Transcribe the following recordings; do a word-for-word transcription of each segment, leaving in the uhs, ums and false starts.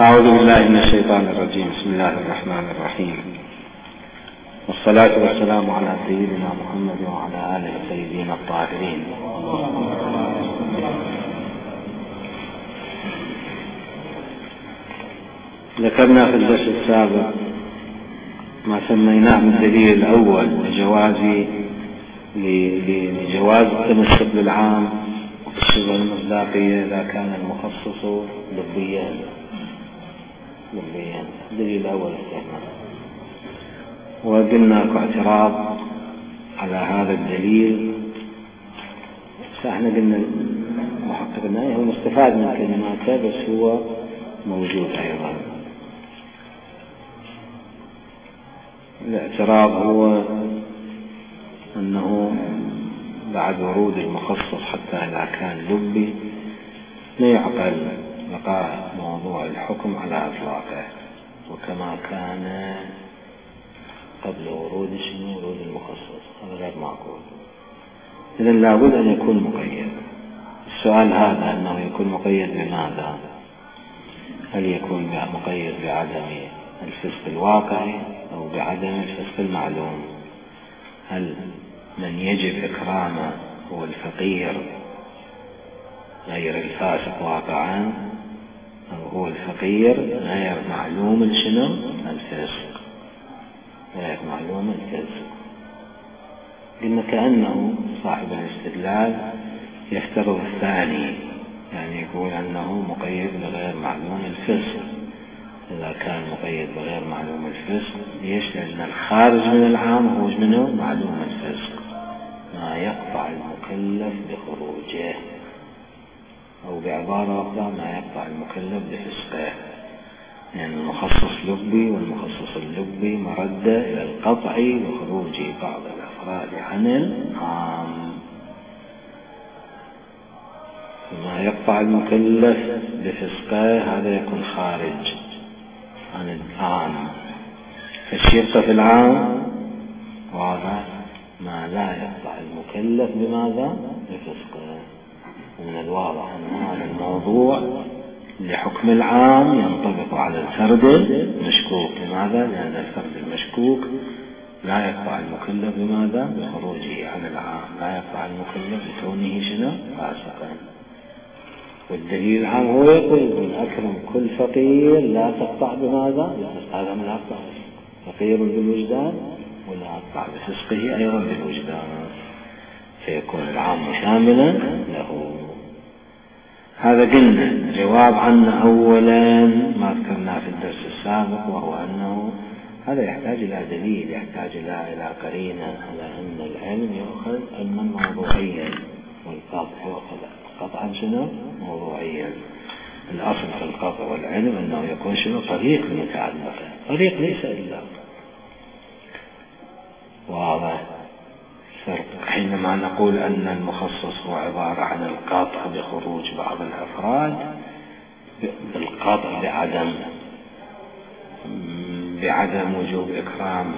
أعوذ بالله من الشيطان الرجيم. بسم الله الرحمن الرحيم، والصلاة والسلام على سيدنا محمد وعلى آله الطيبين الطاهرين. ذكرنا في الدرس السابق ما سميناه بالدليل الأول لجواز لجواز التمسك بالعام والشبه المصداقية إذا كان المخصص لبيا لبيا الدليل الأول استعمال. وقلنا اعتراض على هذا الدليل، فاحنا قلنا محققنا هو مستفاد من كلماته بس هو موجود أيضا. الاعتراض هو أنه بعد ورود المخصص حتى إذا كان لبي لا يعقل بقاء موضوع الحكم على أطلاقه وكما كان قبل ورود شنو ورود المخصص، هذا غير معقول. إذن لابد أن يكون مقيد. السؤال هذا أنه يكون مقيد بماذا؟ هل يكون مقيد بعدم الفسق الواقعي أو بعدم الفسق المعلوم؟ هل من يجب إكرامه هو الفقير غير الفاسق واقعا، أو هو الفقير غير معلوم الشنو الفسق غير معلوم الفسق؟ قلنا كأنه صاحب الاستدلال يفترض الثاني، يعني يقول أنه مقيد بغير معلوم الفسق. إذا كان مقيد بغير معلوم الفسق ليش؟ لأن الخارج من العام هو منه معلوم الفسق، ما يقطع المكلف بخروجه، أو بعبارة أخرى ما يقطع المكلف بفسقه، لأن يعني المخصص لبي والمخصص اللبي مردة إلى القطع بخروج بعض الأفراد عن العام. ما يقطع المكلف بفسقه هذا يكون خارج عن العام، فالشرط في العام واضح ما لا يقطع المكلف بماذا؟ بفسقه. ومن الواضح أن هذا الموضوع لحكم العام ينطبق على الفرد المشكوك. لماذا؟ لأن الفرد المشكوك لا يقطع المكلف بماذا؟ بخروجه عن العام، لا يقطع المكلف بكونه شنو؟ فاسقا. والدليل العام هو يقول من أكرم كل فقير لا تقطع بماذا؟ هذا من أقطع فقير بالوجدان ولا أقطع بفسقه أيضا بالوجدان، فيكون العام شاملا له. هذا قلنا جواب عنه أولا ما ذكرنا في الدرس السابق، وهو أنه هذا يحتاج إلى دليل، يحتاج إلى قرينة على أن العلم يؤخذ علما موضوعيا والقطع يؤخذ قطعا شنو موضوعيا. الأصل في القطع والعلم أنه يكون شنو طريق متعلقة، طريق ليس إلا واضح. فرق حينما نقول أن المخصص هو عبارة عن القطع بخروج بعض الأفراد، بالقطع بعدم بعدم وجوب إكرام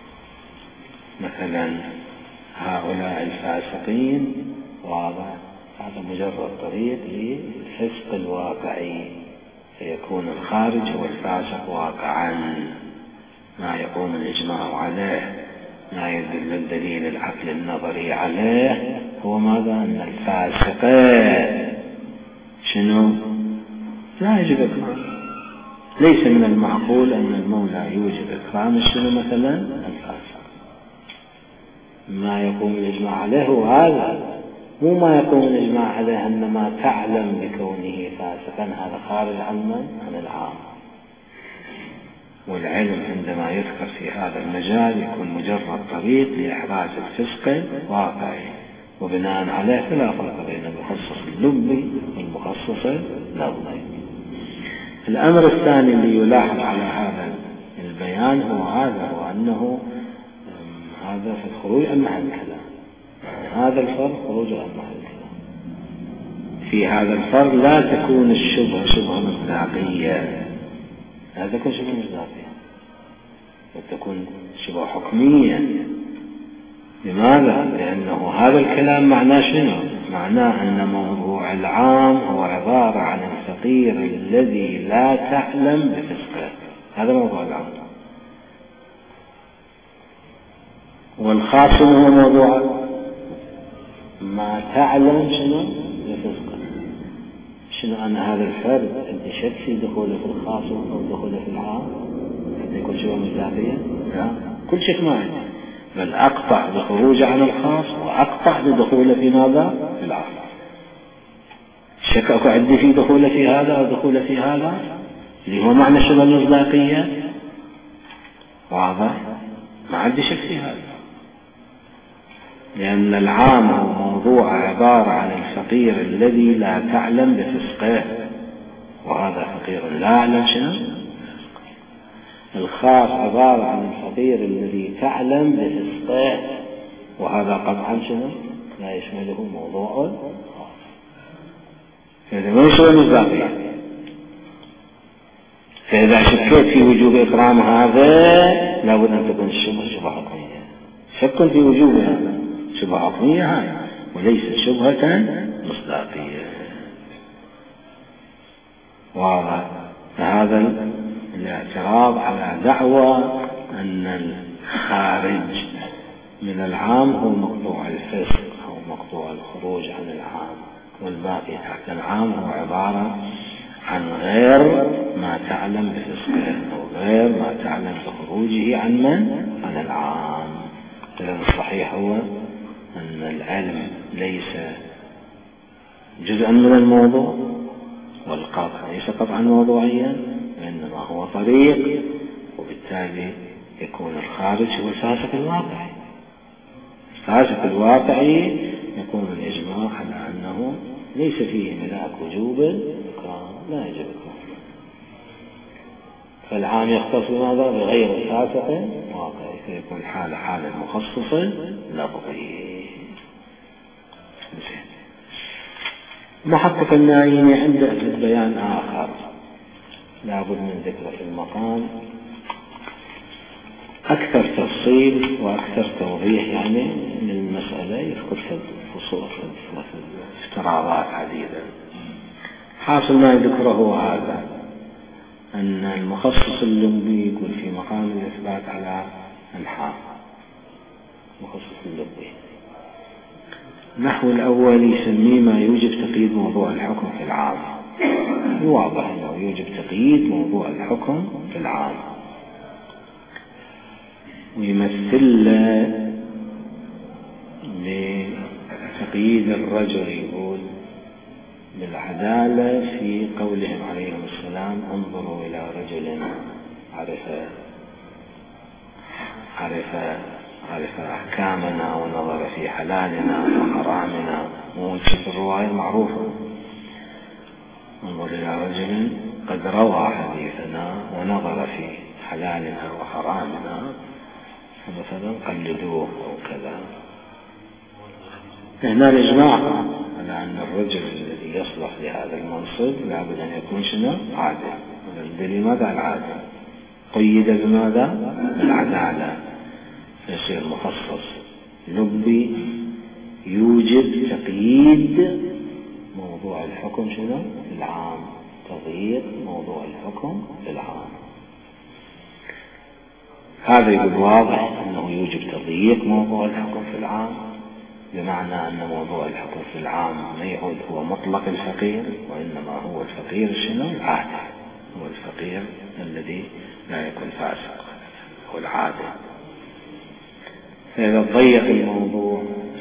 مثلا هؤلاء الفاسقين، واضح. هذا مجرد طريق للفسق الواقعي، فيكون الخارج هو الفاسق واقعا، ما يقوم الإجماع عليه، ما يدل الدليل العقل النظري عليه هو ماذا؟ أن الفاسق شنو لا يجب إكرام. ليس من المعقول أن المولى يوجب إكرام شنو مثلا الفاسق. ما يقوم الإجماع عليه هو هذا، مو ما يقوم الإجماع عليه أن ما تعلم بكونه فاسقا هذا خارج عن من؟ عن العام. والعلم عندما يذكر في هذا المجال يكون مجرد طريق لإحراز الفسق الواقعي، وبناء عليه فلا فرق بين المخصص اللبي والمخصص اللغوي. الأمر الثاني اللي يلاحظ على هذا البيان هو هذا، هو أنه هذا في الخروج عن محل الكلام. هذا الفرق خروج عن محل الكلام. في هذا الفرق لا تكون الشبهة شبهة مصداقية، لا تكون شبهة مصداقية، وتكون شبهة حكمية. لماذا؟ لأنه هذا الكلام معناه شنو؟ معناه أن موضوع العام هو عبارة عن الفقير الذي لا تعلم بفسقه. هذا موضوع العام. والخاص هو موضوع ما تعلم شنو بفسقه. شنو أنا هذا الفرد عندي شك في دخوله في الخاص أو دخوله في العام حتى يكون شبه مصداقية؟ لا، كل شك ما عندي، بل أقطع بخروجه عن الخاص وأقطع بدخوله في ماذا؟ في العام. شك أكو عندي في دخوله في هذا أو دخوله في هذا اللي هو معنى شبه المصداقية، واضح؟ ما عندي شك في هذا، لأن العام هو موضوع عبارة عن الفقير الذي لا تعلم بفسقه، وهذا فقير لا يعلم شنو. الخاص عبارة عن الفقير الذي تعلم بفسقه، وهذا قطعا شنو لا يشمله موضوع خاص. فإذا ما يشمل المصداقية، فإذا شكيت في وجوب إكرام هذا لابد أن تكون الشبهة شبهة حكمية. شك في وجوب هذا شبهة حكمية هذا، وليس شبهة مصداقية. واضح؟ فهذا الاعتراض على دعوى أن الخارج من العام هو مقطوع الفسق أو مقطوع الخروج عن العام، والباقي تحت العام هو عبارة عن غير ما تعلم بفسقه أو غير ما تعلم بخروجه عن من؟ عن العام. إذن الصحيح هو أن العلم ليس جزءا من الموضوع، والقطع ليس قطعا موضوعيا، وإنما هو طريق، وبالتالي يكون الخارج هو الفاسق الواقعي. الفاسق الواقعي يكون الإجماع على أنه ليس فيه ملاك وجوب لا يجب الكفر. فالعام يختص بماذا؟ بغير الفاسق واقعي، فيكون حال حال مخصص لفظي. محقق النايمي عنده بيان آخر لابد من ذكره في المقام، أكثر تفصيل وأكثر توضيح يعني من المسألة، يذكر في فصول في افتراضات عديدة. حاصل ما ذكره هو هذا، أن المخصص اللبي يقول في مقام الإثبات على أنحاء. مخصص اللبي نحو الأول يسميه ما يوجب تقييد موضوع الحكم في العام. واضح أنه يوجب تقييد موضوع الحكم في العام، ويمثل لتقييد الرجل يقول بالعدالة في قولهم عليهم السلام انظروا إلى رجل عرف عرف عرف أحكامنا ونظر في حلالنا وحرامنا، وفي الرواية معروفة انظر إلى رجل قد روى حديثنا ونظر في حلالنا وحرامنا، مثلا قلدوه أو كذا. هنا الإجماع على أن الرجل الذي يصلح لهذا المنصب لابد أن يكون شنو؟ عادل. لماذا العادل؟ قيد بماذا؟ بالعدالة، يصير مخصص لبي يوجب تقييد موضوع الحكم شنو؟ في العام، تغيير موضوع الحكم في العام. هذا يقول واضح أنه يوجب تضييق موضوع الحكم في العام، بمعنى أن موضوع الحكم في العام ما يعود هو مطلق الفقير، وإنما هو الفقير شنو؟ العادل، هو الفقير الذي لا يكون فاسق، هو العادل. فإذا ضيق الموضوع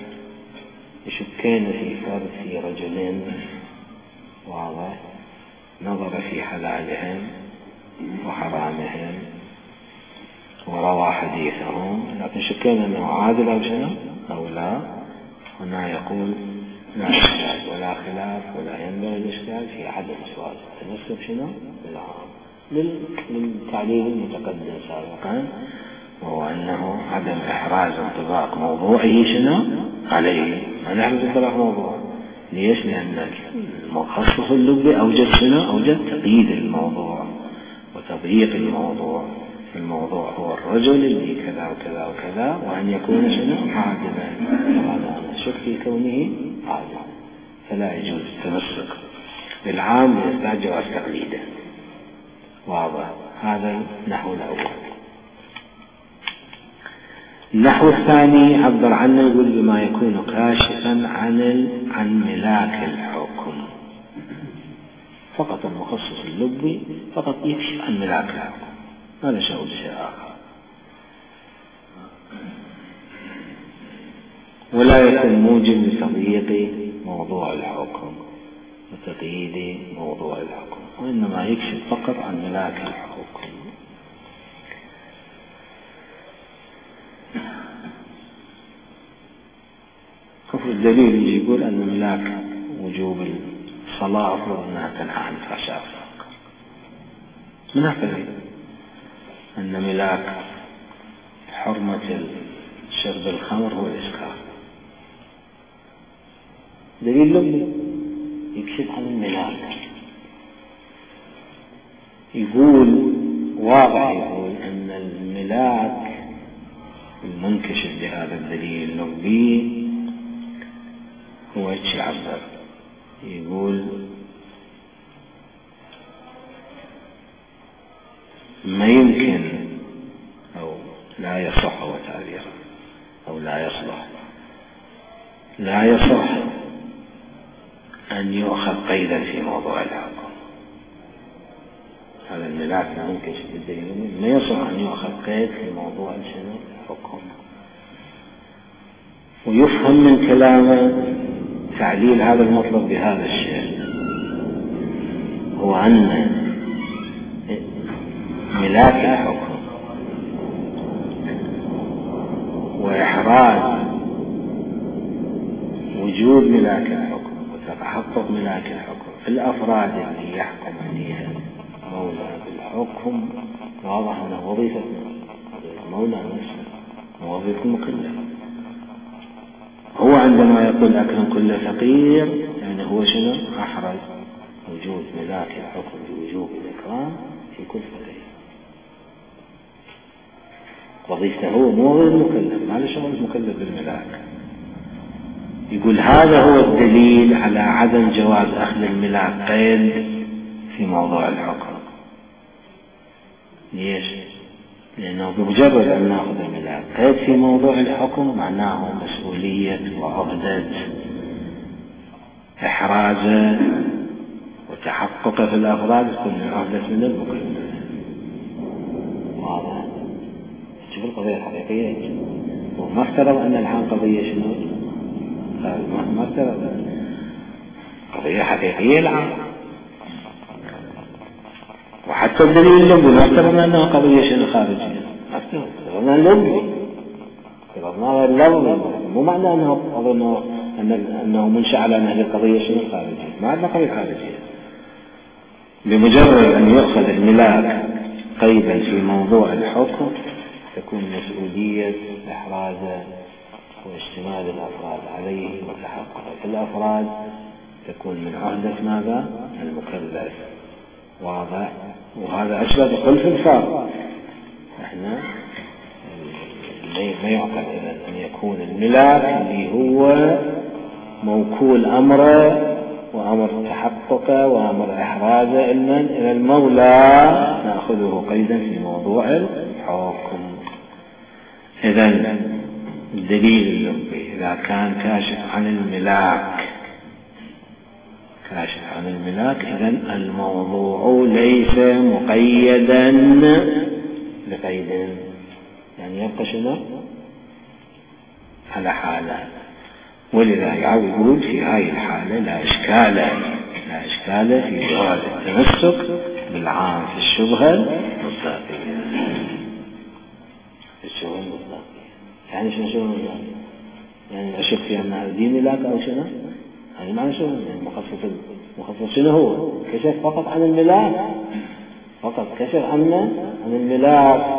يشكين في فرد في رجلين واضح نظر في حلالهم وحرامهم وروى حديثهم، لكن شكينا أنه عادل أو شنو أو لا. هنا يقول لا إشكال ولا خلاف ولا ينبغي الإشكال في عدم جواز التمسك شنو بالعام للتعليل المتقدم سابقا، وهو أنه عدم إحراز انطباق موضوعه شنو عليه. ما نحرز انطباق موضوع، ليش؟ لأن المخصص اللبي أوجد شنو؟ أوجد تقييد الموضوع وتضييق الموضوع. الموضوع هو الرجل اللي كذا وكذا وكذا، وأن يكون شنو؟ عادلا. وأنا أشك في كونه عادلا، فلا يجوز التمسك للعام لإثبات جواز تقليده. واضح؟ هذا النحو الأول. النحو الثاني عبر عنه يقول بما يكون كاشفا عن عن ملاك الحكم. فقط المخصص اللبي فقط يكشف عن ملاك الحكم، هذا شيء شيء آخر. ولا يكون موجب لتضييق موضوع الحكم وتقييد موضوع الحكم، وإنما يكشف فقط عن ملاك الحكم. كفر الدليل يجي يقول أن ملاك وجوب الصلاة أفضل أنها تنهى عن الفحشاء. من هكذا أن ملاك حرمة شرب الخمر هو الإسكار. دليل لبي يكشف عن الملاك، يقول واضح، يقول أن الملاك المنكشف بهذا الدليل اللبي هو ايش يعبر، يقول ما يمكن أو لا يصح هو تعبيره أو لا يصلح، لا يصح أن يؤخذ قيدا في موضوع الحكم. هذا الملاك المنكشف بالدليل ما يصح أن يؤخذ قيد في موضوع الحكم. ويفهم من كلامه تعليل هذا المطلب بهذا الشيء، هو أن ملاك الحكم وإحراز وجود ملاك الحكم وتحقق ملاك الحكم في الأفراد اللي يحكم عليها مولى بالحكم، واضح أنه وظيفة مولى نفسه وظيفة مكلف. هو عندما يقول أكرم كل فقير يعني هو شنو؟ أحرز وجود ملاك الحكم بوجوب الإكرام في كل فقير. وظيفته هو مو غير مكلف، ما له شغل مكلف بالملاك. يقول هذا هو الدليل على عدم جواز أخذ الملاك قيد في موضوع الحكم. ليش؟ لأنه بمجرد أن نأخذ الملاك قيد في موضوع الحكم معناه مسؤولية وعهدة إحرازه وتحققه في الأفراد تكون من عهدة من المكلف. واضح؟ شوف القضية الحقيقية، وما افترض أن الحال قضية شنو؟ ما افترض قضية حقيقية العام، وحتى الدليل اللبي ما افترضنا أنه قضية شنو خارجية، ما افترضنا اللبي، افترضنا غير اللبي، مو معنى أنه أظن أنه منشأ على أن هذه القضية شنو خارجية، ما عندنا قضية خارجية. بمجرد أن يؤخذ الملاك قيدا في موضوع الحكم تكون مسؤولية إحرازه واشتمال الأفراد عليه وتحقق في الأفراد تكون من عهدة ماذا؟ المكلف. واضح؟ وهذا أشبه بخلف الفار. احنا ما يعقل أن يكون الملاك اللي هو موكول أمره وأمر تحققه وأمر إحرازه إلى المولى نأخذه قيدا في موضوع الحكم. إذن الدليل اللبي إذا كان كاشف عن الملاك كاشف عن الملاك إذن الموضوع ليس مقيدا بقيد، يعني يبقى شنو على حاله. ولذا يقول في هذه الحالة لا إشكال لا إشكال في جواز التمسك بالعام في الشبهة المصداقية. الشبهة المصداقية يعني شنو شبهة المصداقية؟ يعني أشك في أن هذا دين ملاك أو شنو؟ هذا معنى شنو؟ المخصص المخصص شنو هو؟ كشف فقط عن الملاك، فقط كشف عنه عن الملاك.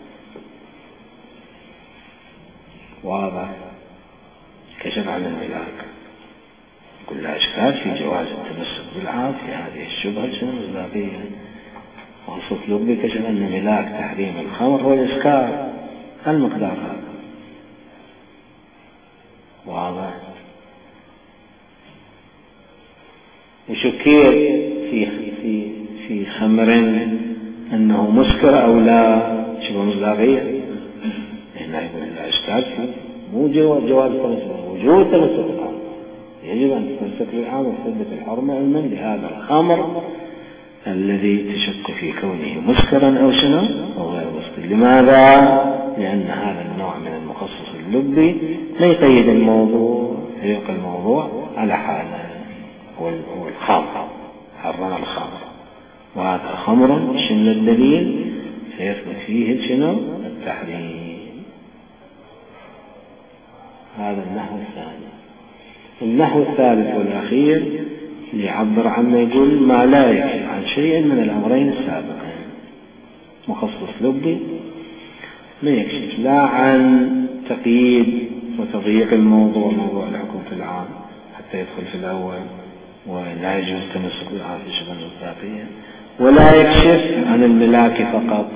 واضح؟ كشف عن الملاك. كل إشكال في جواز التمسك بالعام في هذه الشبهة شنو المصداقية. وخصوص لبي كشف أن ملاك تحريم الخمر هو الإسكار المقدار هذا. واضح؟ وشكير في في في خمر أنه مسكر أو لا، شبه مصداقية. هنا يقول لا إشكال فيه، مو جواز التمسك، وجود تمسك العام، يجب أن تتمسك بالعام وتثبت الحرمة علما لهذا الخمر الذي تشك في كونه مسكرا أو شنو أو غير مسكر. لماذا؟ لأن هذا النوع من المخصص اللبي ما يقيد الموضوع، يبقى الموضوع على حاله، هو الخمر، حرم الخمر، وهذا خمر شنو الدليل سيثبت فيه شنو التحريم. هذا النحو الثاني. النحو الثالث والأخير يعبر عنه، يقول ما لا يكشف عن شيء من الأمرين السابقين. مخصص لبي ما يكشف لا عن تقييد وتضييق الموضوع، موضوع الحكم في العام حتى يدخل في الأول ولا يجوز التمسك بالعام في شبه المصداقية، ولا يكشف عن الملاك فقط،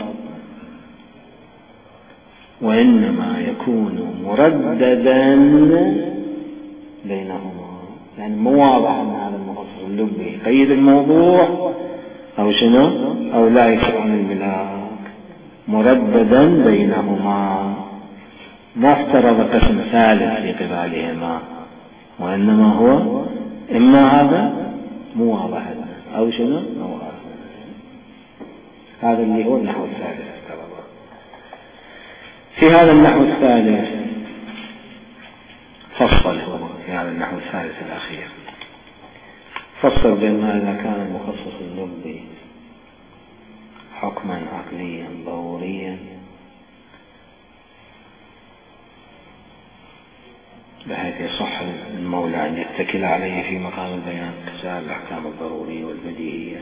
وإنما يكون مرددا بينهما. يعني مو واضح أن هذا المخصص اللبي يقيد الموضوع أو شنو أو لا يكشف عن الملاك، مرددا بينهما، ما افترض قسم ثالث في قبالهما، وإنما هو إما هذا مو واضح أو شنو أو هذا. هذا اللي هو النحو الثالث. في هذا النحو الثالث فصل، في هذا النحو الثالث الأخير فصل بين ما إذا كان المخصص اللبي حكما عقليا ضروريا بحيث يصح المولى أن يتكل عليه في مقام البيان كسائر الأحكام الضرورية والبديهية،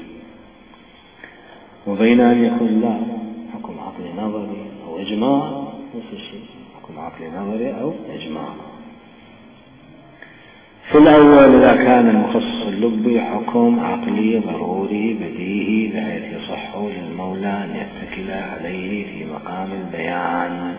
وبين أن يكون لا حكم عقلي نظري أو إجماع، نفس الشيء حكم عقلي نظري أو إجماع. في الأول إذا كان المخصص اللبي حكم عقلي ضروري بديهي بحيث يصح للمولى أن يتكل عليه في مقام البيان،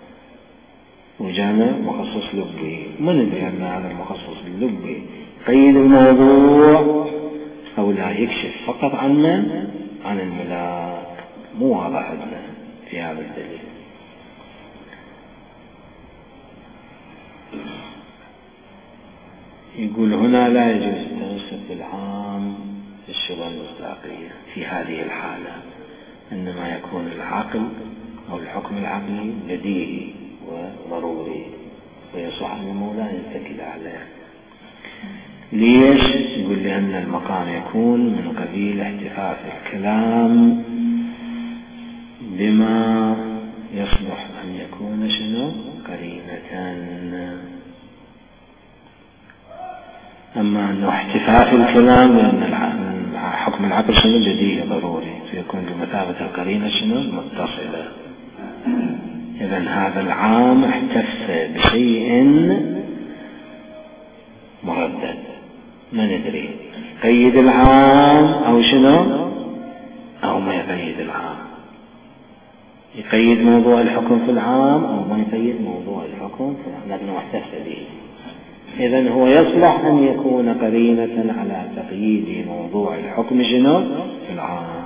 وجانا مخصص لبي، ما ندري أن هذا المخصص اللبي قيد الموضوع أو لا يكشف فقط عن من؟ عن الملاك، مو واضح لنا في هذا الدليل. يقول هنا لا يجوز التمسك بالعام في الشبه المصداقية في هذه الحالة، إنما يكون العقل أو الحكم العقلي بديهي وضروري ويصح للمولى أن يتكل عليه. ليش؟ يقول لأن المقام يكون من قبيل احتفاظ الكلام بما يصلح أن يكون شنو قرينة. أما أنه احتفاظ الكلام لأن حكم العقل شنو بديهي ضروري، فيكون بمثابة القرينة شنو متصلة. إذن هذا العام احتف بشيء مردد، ما ندري قيد العام أو شنو أو ما يقيد العام، يقيد موضوع الحكم في العام أو ما يقيد موضوع الحكم في العام، لكنه احتف به. إذن هو يصلح أن يكون قرينة على تقييد موضوع الحكم شنو في العام،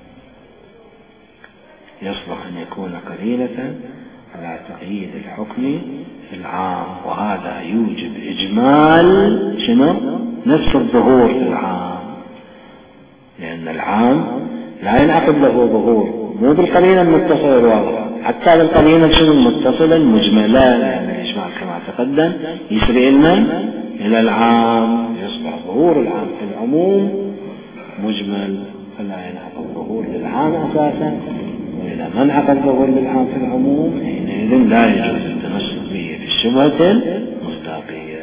يصلح أن يكون قرينة على تقييد الحكم في العام، وهذا يوجب إجمال شنو نفس الظهور في العام، لأن العام لا ينعقد له ظهور مو بالقرينة المتصلة الواضحة، حتى بالقرينة شنو المتصلة المجملة، لأن الإجمال كما تقدم يسري لنا إلى العام، يصبح ظهور العام في العموم مجمل، فلا ينعقد ظهور للعام أساسا، وإذا ما انعقد ظهور للعام في العموم حينئذ لا يجوز التمسك به في الشبهة المصداقية.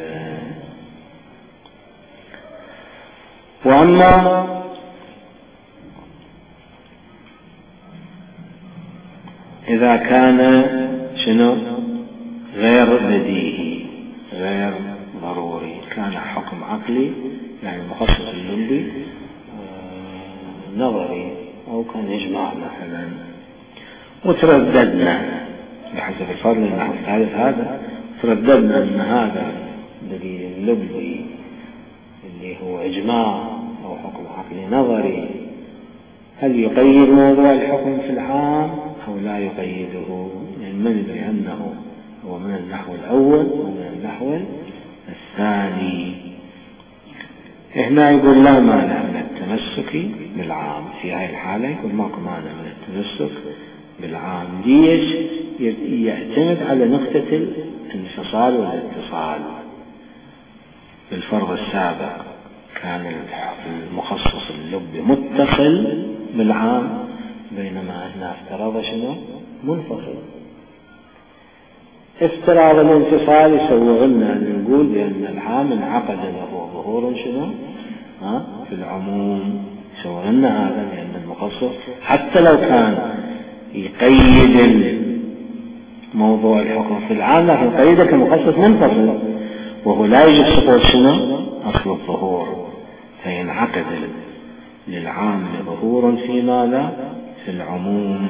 وأما إذا كان شنو غير بديهي غير ضروري، كان حكم عقلي يعني مخصص اللبي نظري أو كان إجماع مثلا، وترددنا بحسب الفضل النحو الثالث هذا، ترددنا أن هذا دليل اللبي اللي هو إجماع عقل نظري هل يقيد موضوع الحكم في العام أو لا يقيده، من لأنه هو من النحو الأول ومن النحو الثاني. هنا يقول لا مانع من التمسك بالعام، في هذه الحالة يقول ماكو مانع من التمسك بالعام. ليش؟ يعتمد على نقطة الانفصال والاتصال. بالفرض السابق كان المخصص اللبي متصل بالعام، بينما هنا افترض شنو؟ منفصل. افتراض الانفصال يسوغ لنا أن نقول بأن العام انعقد له ظهور شنو؟ ها؟ في العموم. يسوغ لنا هذا لأن المخصص حتى لو كان يقيد موضوع الحكم في العام لكن قيدك المخصص منفصل، وهو لا يجب سقوط شنو؟ أصل الظهور، فينعقد للعام ظهور في ماذا؟ في العموم.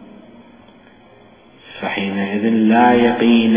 فحينئذ لا يقين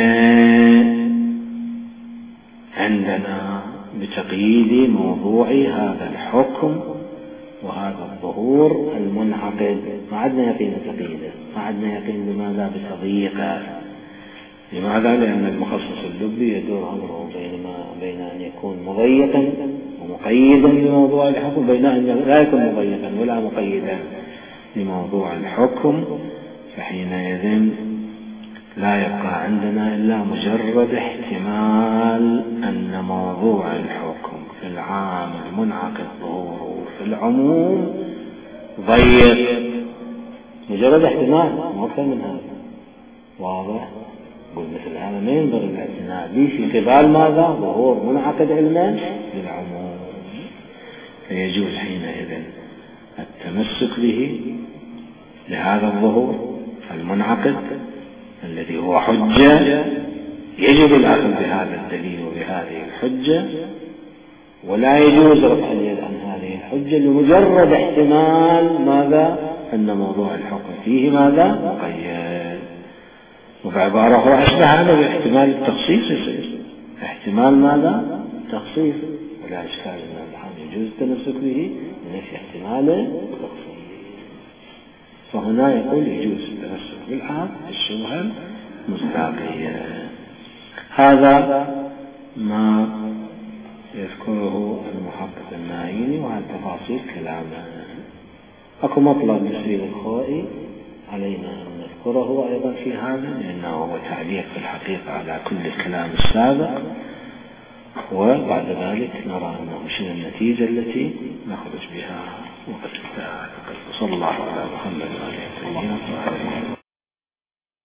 عندنا بتقييد موضوع هذا الحكم وهذا الظهور المنعقد. ما عندنا يقين بتقييده، ما عندنا يقين لماذا؟ بتضييقه. لماذا؟ لأن المخصص اللبي يدور أمره بينما بين أن يكون مضيقا ومقيدا لموضوع الحكم، بين أن لا يكون مضيقا ولا مقيدا لموضوع الحكم. فحينئذ لا يبقى عندنا إلا مجرد احتمال أن موضوع الحكم في العام المنعقد ظهوره في العموم ضيق. مجرد احتمال، ما أكثر من هذا. واضح؟ قل مثل هذا ما ينبغي الاعتناء به في قبال ماذا؟ ظهور منعقد علما للعموم. فيجوز حينئذ التمسك به لهذا الظهور المنعقد الذي هو حجة، يجب الأخذ بهذا الدليل وبهذه الحجة، ولا يجوز رفع اليد عن هذه الحجة لمجرد احتمال ماذا؟ أن موضوع الحكم فيه ماذا؟ مقيد. وبعبارة هو أشبه هذا باحتمال التخصيص، يصير احتمال ماذا؟ تخصيص، ولا إشكال من الحال يجوز التمسك به لنفي احتمال التخصيص. فهنا يقول يجوز التمسك بالعام الشبهة المصداقية. هذا ما يذكره المحقق النايني وعن تفاصيل كلامه. أكو مطلب يسير الخوئي علينا أن نذكره أيضا في هذا، لأنه هو تعليق في الحقيقة على كل الكلام السابق، وبعد ذلك نرى أنه شنو النتيجة التي نخرج بها. وقد انتهى. صلى الله على محمد وعلى آله وصحبه.